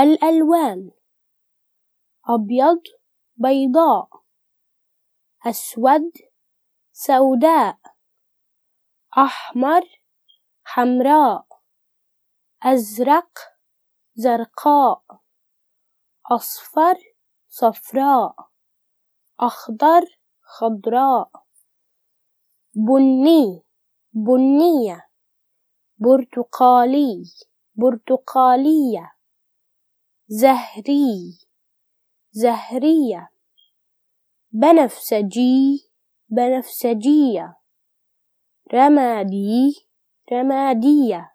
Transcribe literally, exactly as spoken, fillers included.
الألوان: أبيض بيضاء، أسود سوداء، أحمر حمراء، أزرق زرقاء، أصفر صفراء، أخضر خضراء، بني بنية، برتقالي برتقالية، زهري زهرية، بنفسجي بنفسجية، رمادي رمادية.